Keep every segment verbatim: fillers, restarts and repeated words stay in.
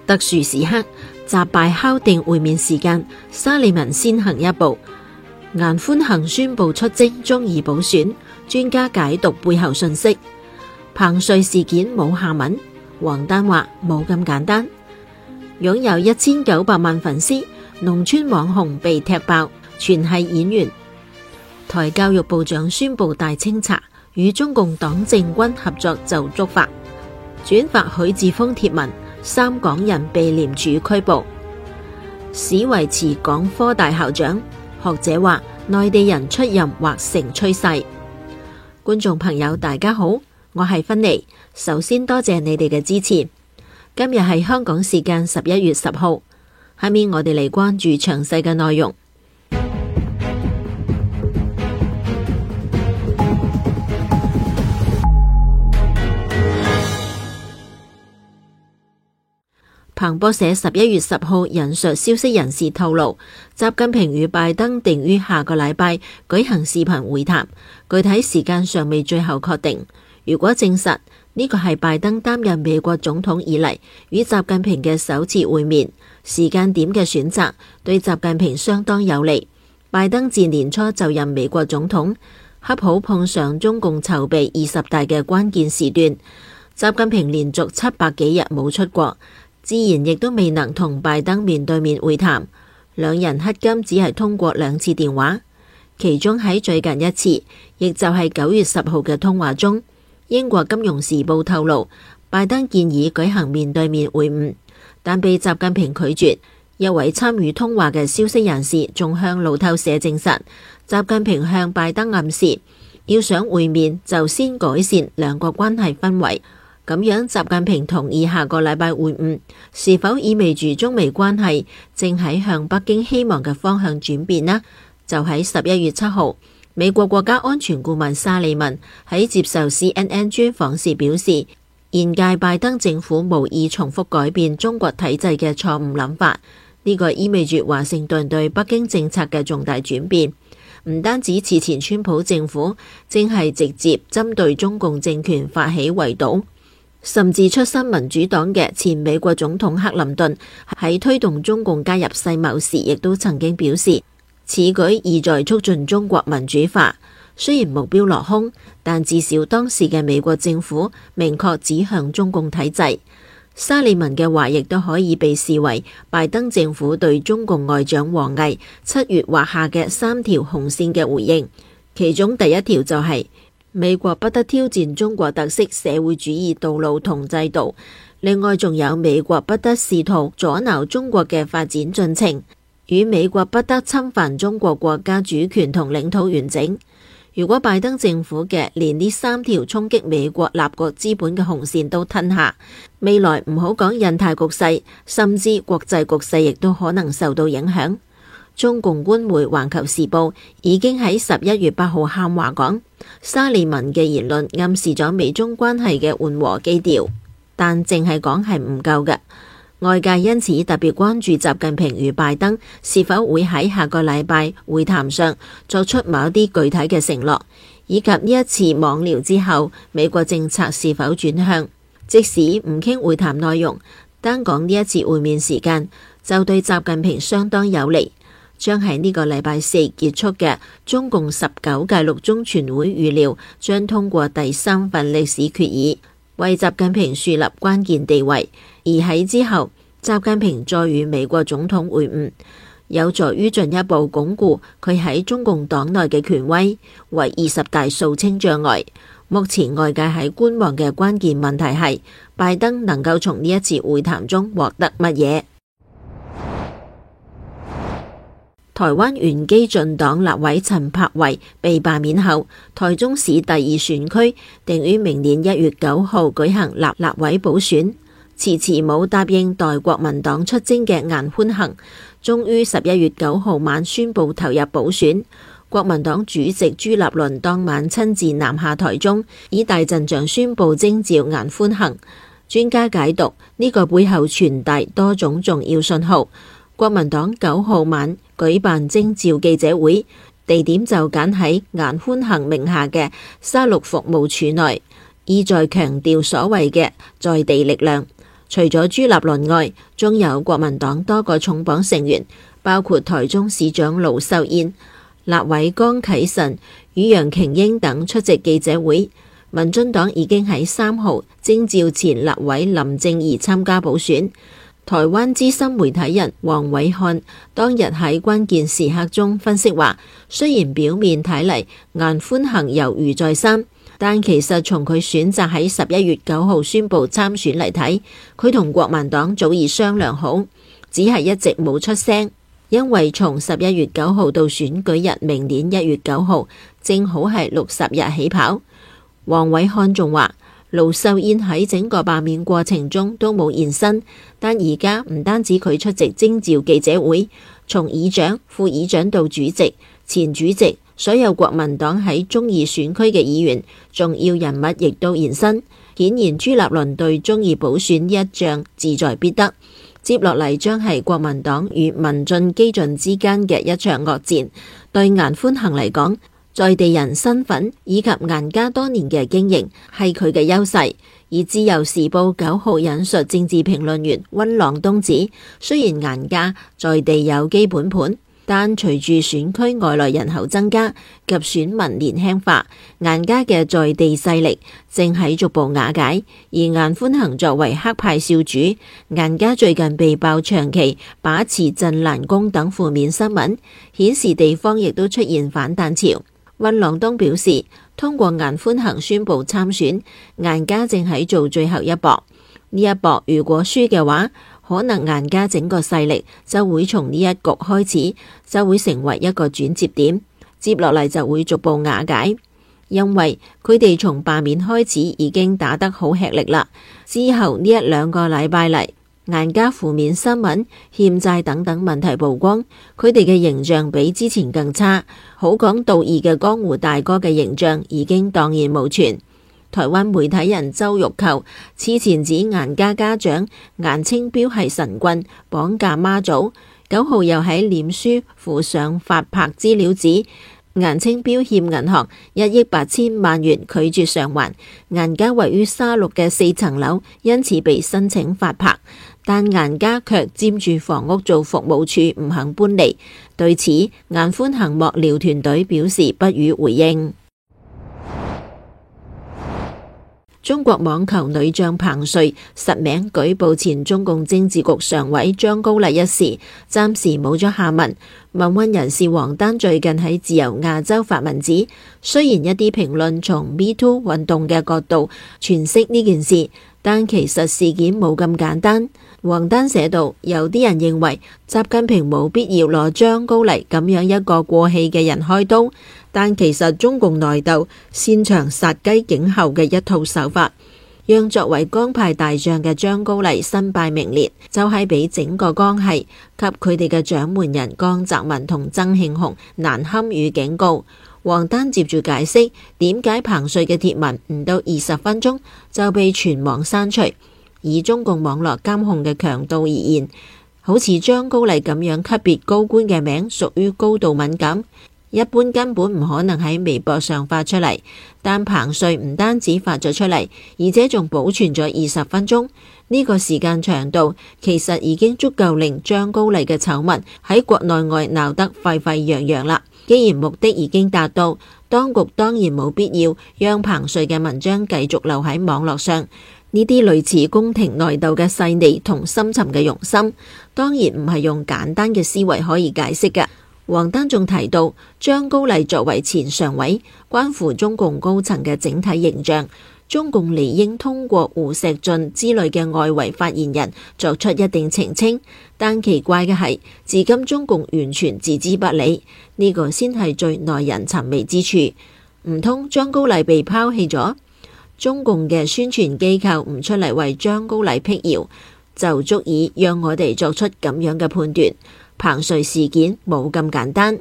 特殊時刻，習拜敲定會面時間，沙利文先行一步。顏寬恆宣布出征中二補選，專家解讀背後信息。彭帥事件冇下文，王丹話冇咁簡單。擁有一千九百萬粉絲，農村網紅被踢爆，全係演員。台教育部長宣布大清查，與中共黨政軍合作就觸發。轉發許智峰貼文，三港人被廉署拘捕。史維持港科大校長，學者話內地人出任或成趨勢。觀眾朋友大家好，我係芬妮，首先多謝你哋嘅支持。今日係香港時間十一月十號，下面我哋嚟關注詳細嘅內容。彭博社十一月十號引述消息人士透露，習近平與拜登定於下個禮拜舉行視頻會談，具體時間尚未最後確定。如果證實，呢個係拜登擔任美國總統以嚟與習近平嘅首次會面，時間點嘅選擇對習近平相當有利。拜登自年初就任美國總統，恰好碰上中共籌備二十大嘅關鍵時段，習近平連續七百幾日冇出國，自然亦都未能同拜登面對面會談，兩人迄今只係通過兩次電話，其中喺最近一次，亦就係九月十號嘅通話中，英國金融時報透露，拜登建議舉行面對面會晤，但被習近平拒絕。一位參與通話嘅消息人士仲向路透社證實，習近平向拜登暗示，要想會面就先改善兩國關係氛圍。咁樣，習近平同意下個禮拜會晤，是否意味住中美關係正喺向北京希望嘅方向轉變呢？就喺十一月七號，美國國家安全顧問沙利文喺接受 C N N 專訪時表示，現屆拜登政府無意重複改變中國體制嘅錯誤諗法，呢個意味住華盛頓對北京政策嘅重大轉變。唔單止此前川普政府正係直接針對中共政權發起圍堵，甚至出身民主黨嘅前美國總統克林頓喺推動中共加入世貿時，亦都曾經表示，此舉意在促進中國民主化。雖然目標落空，但至少當時嘅美國政府明確指向中共體制。沙利文嘅話亦都可以被視為拜登政府對中共外長王毅七月畫下嘅三條紅線嘅回應，其中第一條就係、是美國不得挑戰中國特色社會主義道路同制度，另外仲有美國不得試圖阻撓中國嘅發展進程，與美國不得侵犯中國國家主權同領土完整。如果拜登政府嘅連呢三條衝擊美國立國之本嘅紅線都吞下，未來唔好講印太局勢，甚至國際局勢亦都可能受到影響。中共官媒《環球時報》已經喺十一月八號喊話講，沙利文嘅言論暗示咗美中關係嘅緩和基調，但淨係講係唔夠嘅。外界因此特別關注習近平與拜登是否會喺下個禮拜會談上作出某啲具體嘅承諾，以及呢一次網聊之後美國政策是否轉向。即使唔傾會談內容，單講呢一次會面時間就對習近平相當有利。將喺呢個禮拜四結束嘅中共十九屆六中全會預料將通過第三份歷史決議，為習近平樹立關鍵地位。而喺之後，習近平再與美國總統會晤，有助於進一步鞏固佢喺中共黨內嘅權威，為二十大掃清障礙。目前外界喺觀望嘅關鍵問題係，拜登能夠從呢一次會談中獲得乜嘢？台灣原基進黨立委陳柏惟被罷免後，台中市第二選區定於明年一月九號舉行立立委補選，遲遲冇答應代國民黨出征嘅顏寬恆，終於十一月九號晚宣布投入補選。國民黨主席朱立倫當晚親自南下台中，以大陣仗宣布徵召顏寬恆。專家解讀呢、這個背後傳遞多種重要信號。國民黨九號晚舉辦徵召記者會，地點就揀喺顏寬恆名下嘅沙鹿服務處內，意在強調所謂嘅在地力量。 除咗朱立倫外，仲有國民黨多個重磅成員，包括台中市長盧秀燕、立委江啟臣與楊瓊英等出席記者會。民進黨已經喺三號徵召前立委林正儀參加補選。台灣資深媒體人黃偉漢當日喺關鍵時刻中分析話，雖然表面睇嚟顏寬恆猶豫再三，但其實從佢選擇喺十一月九號宣布參選嚟睇，佢同國民黨早已商量好，只係一直冇出聲。因為從十一月九號到選舉日明年一月九號，正好係六十日起跑。黃偉漢仲話，盧秀燕喺整個罷免過程中都冇現身，但而家唔單止佢出席徵召記者會，從議長、副議長到主席、前主席，所有國民黨喺中二選區嘅議員、重要人物亦都現身。顯然朱立倫對中二補選呢一仗志在必得。接落嚟將係國民黨與民進基進之間嘅一場惡戰。對顏寬恆嚟講，在地人身份以及顏家多年嘅經營係佢嘅優勢。而自由時報九號引述政治評論員溫朗東指，雖然顏家在地有基本盤，但隨住選區外來人口增加及選民年輕化，顏家嘅在地勢力正喺逐步瓦解。而顏寬恆作為黑派少主，顏家最近被爆長期把持鎮瀾宮等負面新聞，顯示地方亦都出現反彈潮。溫朗東表示，通過顏寬恆宣布參選，顏家正喺做最後一搏。呢一搏如果輸嘅話，可能顏家整個勢力就會從呢一局開始，就會成為一個轉折點，接落嚟就會逐步瓦解。因為佢哋從罷免開始已經打得好吃力啦，之後呢一兩個禮拜嚟，顏家負面新聞、欠債等等問題曝光，佢哋嘅形象比之前更差，好講道義嘅江湖大哥嘅形象已經蕩然無存。台灣媒體人周玉蔻此前指顏家家長顏清標係神棍，綁架媽祖，九號又喺臉書附上發拍資料指顏清標欠銀行一億八千萬元拒絕償還，顏家位於沙鹿嘅四層樓因此被申請發拍，但顏家卻佔住房屋做服務處唔肯搬離。對此，顏寬恆幕僚團隊表示不予回應。中國網球女將彭帥實名舉報前中共政治局常委張高麗一事，暫時冇咗下文。民運人士王丹最近喺自由亞洲發文指，雖然一啲評論從 Me Too 運動嘅角度詮釋呢件事，但其實事件冇咁簡單。王丹寫道，有啲人認為習近平冇必要攞張高麗咁樣一個過氣嘅人開刀，但其實中共內鬥擅長殺雞儆猴嘅一套手法，讓作為江派大將嘅張高麗身敗名裂，就係俾整個江系及佢哋嘅掌門人江澤民同曾慶紅難堪與警告。王丹接住解釋點解彭帥嘅貼文唔到二十分鐘就被全網刪除。以中共網絡監控嘅強度而言，好似張高麗咁樣級別高官嘅名屬於高度敏感，一般根本唔可能喺微博上發出嚟。但彭帥唔單止發咗出嚟，而且仲保存咗二十分鐘，呢個時間長度其實已經足夠令張高麗嘅醜聞喺國內外鬧得沸沸揚揚啦。既然目的已經達到，當局當然冇必要讓彭帥嘅文章繼續留喺網絡上。呢啲類似宮廷內鬥嘅細膩同深沉嘅用心，當然唔係用簡單嘅思維可以解釋嘅。王丹仲提到，張高麗作為前常委，關乎中共高層嘅整體形象，中共理應通過胡錫進之類嘅外圍發言人作出一定澄清。但奇怪嘅係，至今中共完全置之不理，呢、這個先係最耐人尋味之處。唔通張高麗被拋棄咗？中共嘅宣傳機構唔出嚟為張高麗闢謠，就足以讓我哋作出咁樣嘅判斷。彭帥事件冇咁簡單。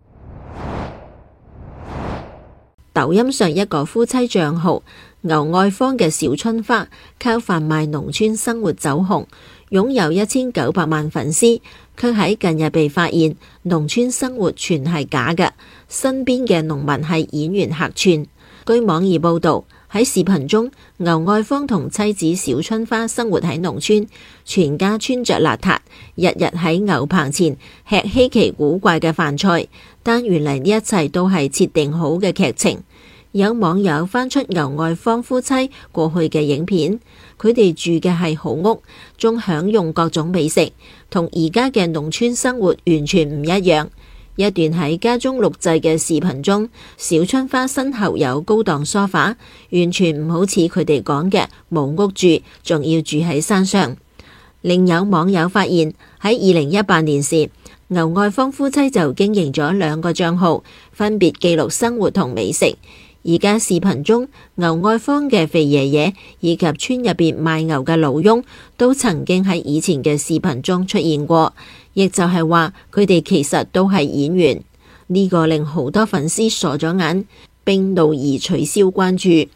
抖音上一個夫妻賬號牛愛芳嘅小春花，靠販賣農村生活走紅，擁有一千九百萬粉絲，卻喺近日被發現農村生活全係假嘅，身邊嘅農民係演員客串。據網易報道， 喺視頻中，牛愛芳同妻子小春花生活喺農村，全家穿着邋遢，日日喺牛棚前吃稀奇古怪嘅飯菜。但原嚟呢一切都係設定好嘅劇情。有網友翻出牛愛芳夫妻過去嘅影片，佢哋住嘅係好屋，仲享用各種美食，同而家嘅農村生活完全唔一樣。一段喺家中錄製嘅視頻中，小春花身後有高檔梳化，完全唔好似佢哋講嘅冇屋住，仲要住喺山上。另有網友發現喺二零一八年時，牛愛芳夫妻就經營咗兩個賬號，分別記錄生活同美食。而家視頻中，牛愛芳嘅肥爺爺以及村入邊賣牛嘅老翁都曾經喺以前嘅視頻中出現過，亦就係話佢哋其實都係演員。呢個令好多粉絲傻咗眼，並怒而取消關注。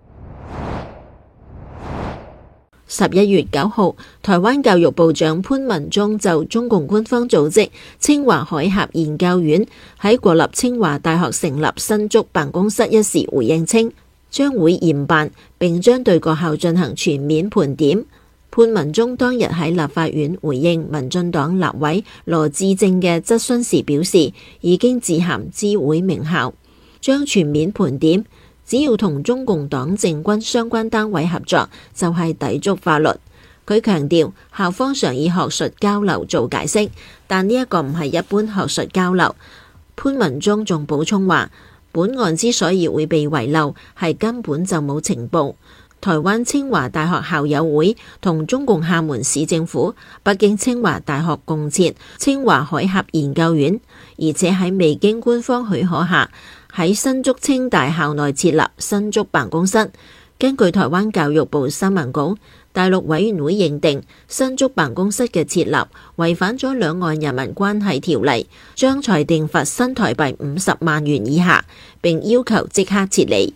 十一月九號，台灣教育部長潘文忠就中共官方組織清華海峽研究院喺國立清華大學成立新竹辦公室一事回應稱，將會嚴辦並將對各校進行全面盤點。潘文忠當日喺立法院回應民進黨立委羅致政嘅質詢時表示，已經致函知會名校，將全面盤點。只要同中共黨政軍相關單位合作，就係抵觸法律。佢強調，校方常以學術交流做解釋，但呢一個唔係一般學術交流。潘文忠仲補充話，本案之所以會被遺漏，係根本就冇情報。台灣清華大學校友會同中共廈門市政府、北京清華大學共設清華海峽研究院，而且喺未經官方許可下，喺新竹清大校內設立新竹辦公室。根據台灣教育部新聞稿，大陸委員會認定新竹辦公室嘅設立違反咗兩岸人民關係條例，將裁定罰新台幣五十萬元以下，並要求即刻撤離。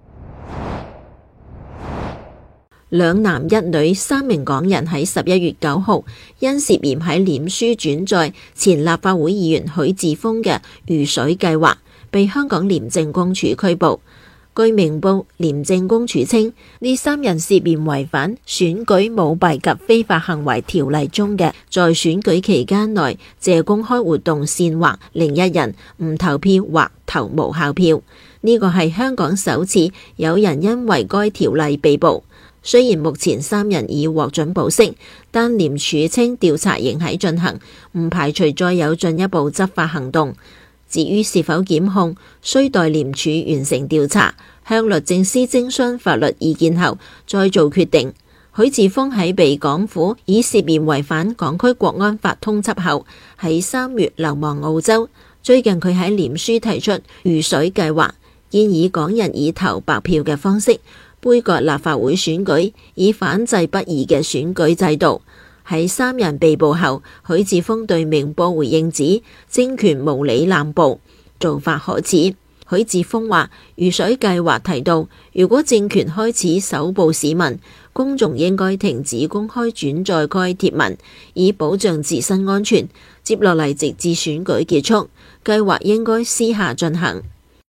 兩男一女三名港人喺十一月九號因涉嫌喺臉書轉載前立法會議員許智峰嘅魚水計劃，被香港廉政公署拘捕。據明報，廉政公署稱呢三人涉嫌違反選舉舞弊及非法行為條例中嘅在選舉期間內借公開活動煽惑另一人唔投票或投無效票。呢個係香港首次有人因為該條例被捕。雖然目前三人已獲准保釋，但廉署稱調查仍喺進行，唔排除再有進一步執法行動。至於是否檢控，需待廉署完成調查，向律政司徵詢法律意見後再做決定。許智峰喺被港府以涉嫌違反港區國安法通緝後，喺三月流亡澳洲。最近佢喺臉書提出魚水計劃，建議港人以投白票嘅方式杯葛立法會選舉，以反制不義嘅選舉制度。喺三人被捕後，許智峰對明報回應指政權無理濫捕，做法可恥。許智峰話，魚水計劃提到，如果政權開始搜捕市民，公眾應該停止公開轉載該貼文，以保障自身安全。接落嚟直至選舉結束，計劃應該私下進行。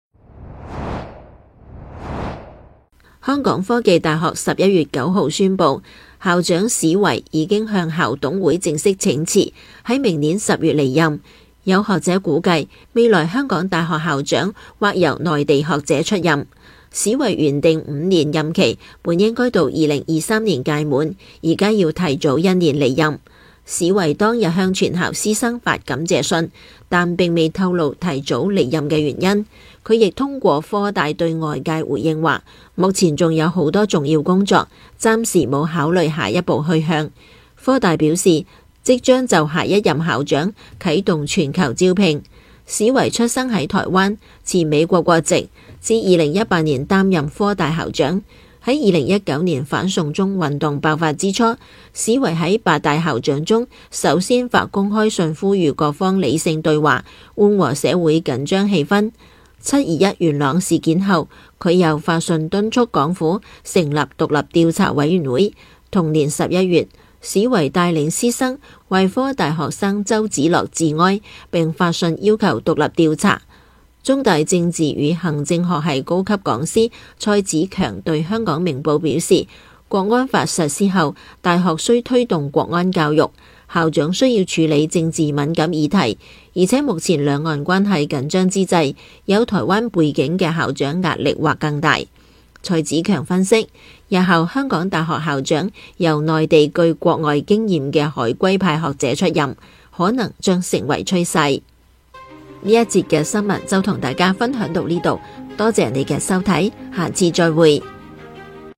香港科技大學十一月九號宣布，校長史維已經向校董會正式請辭，喺明年十月離任。有學者估計，未來香港大學校長或由內地學者出任。史維原定五年任期，本應該到二零二三年屆滿，而家要提早一年離任。史維當日向全校師生發感謝信，但並未透露提早離任嘅原因。佢亦通過科大對外界回應話，目前仲有好多重要工作，暫時冇考慮下一步去向。科大表示，即將就下一任校長啟動全球招聘。史維出生喺台灣，持美國國籍，自二零一八年擔任科大校長。喺二零一九年反送中運動爆發之初，史維喺八大校長中首先發公開信，呼籲各方理性對話，緩和社會緊張氣氛。七二一元朗事件後，佢又發信敦促港府成立獨立調查委員會。同年十一月，史維帶領師生為科大學生周梓樂致哀，並發信要求獨立調查。 中大政治與行政學系高級講師蔡子強對香港明報表示，國安法實施後，大學需推動國安教育，校長需要處理政治敏感議題，而且目前兩岸關係緊張之際，有台灣背景嘅校長壓力或更大。蔡子強分析，日後香港大學校長由內地具國外經驗嘅海歸派學者出任，可能將成為趨勢。呢一節嘅新聞就同大家分享到呢度，多謝你嘅收睇，下次再會。